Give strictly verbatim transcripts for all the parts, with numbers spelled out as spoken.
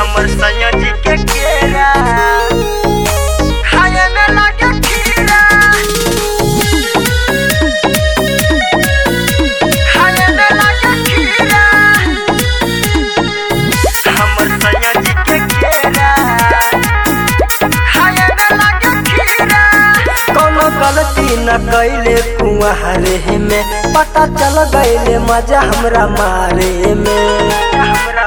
हमर सैया जी के केरा खाए में लागे खीरा खाए में लागे खीरा हमर सैया जी के केरा खाए में लागे खीरा। कोनो गलती न कैले कुंवारे में पता चल गईले मजा हमरा मारे में हमरा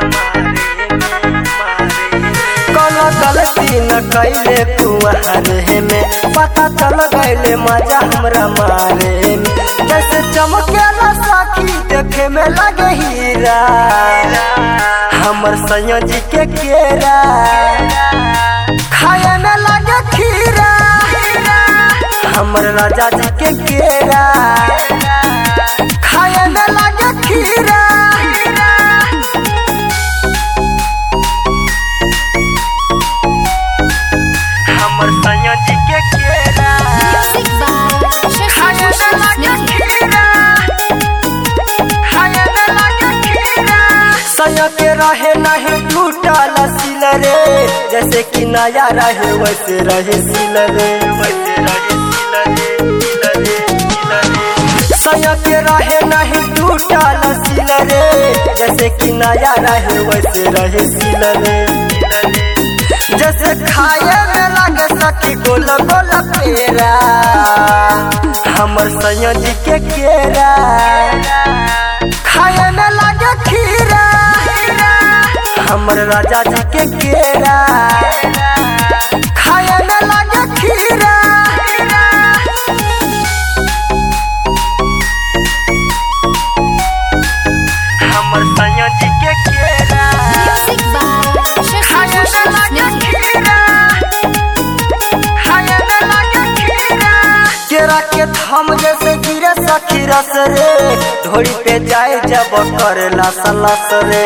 कोनो गलती न कैले कुंवारे में पता चल गईले मजा हमरा मारे में। जैसे चमकेला साखी देखे में लगे हीरा हमर सैया जी के केरा खाए में लगे खीरा हमर राजा जी के केरा खाए में लगे खीरा। हमर सैया जी के केरा खाए में लगे खीरा खाए में लगे खीरा। सैया के रहे नहीं टूटल सिल रे जैसे कि नया रहे वैसे रहे सिल रे वैसे रहे सैया के रहे नहीं टूटल सिल रे जैसे कि नया रहे वैसे रहे सिल रे। जैसे खाए में लगे सखी गोल गोल पेरा हमर सैया जी के केरा खाए में लगे खीरा हमर राजा जी के केरा खाए में लगे खीरा। हमर सैया जी के केरा खाए में लगे खीरा खाए में लगे खीरा। केरा के थम जैसे गिरे सखी रस रे ढोरी पे जाए जब करेला सलस रे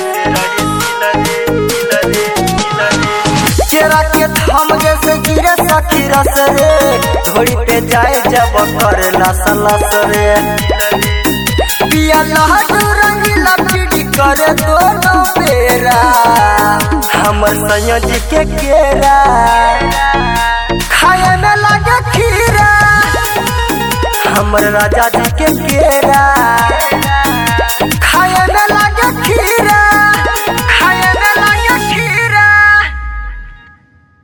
केरा के थम जैसे गिरे सखी रस रे ढोरी पे जाए जब करेला सलस रे। पिया लहटू रंगीला पीड़ी करे दोनों पेरा हमर सैया जी के केरा खाए में लगे खीरा हमर राजा जी के केरा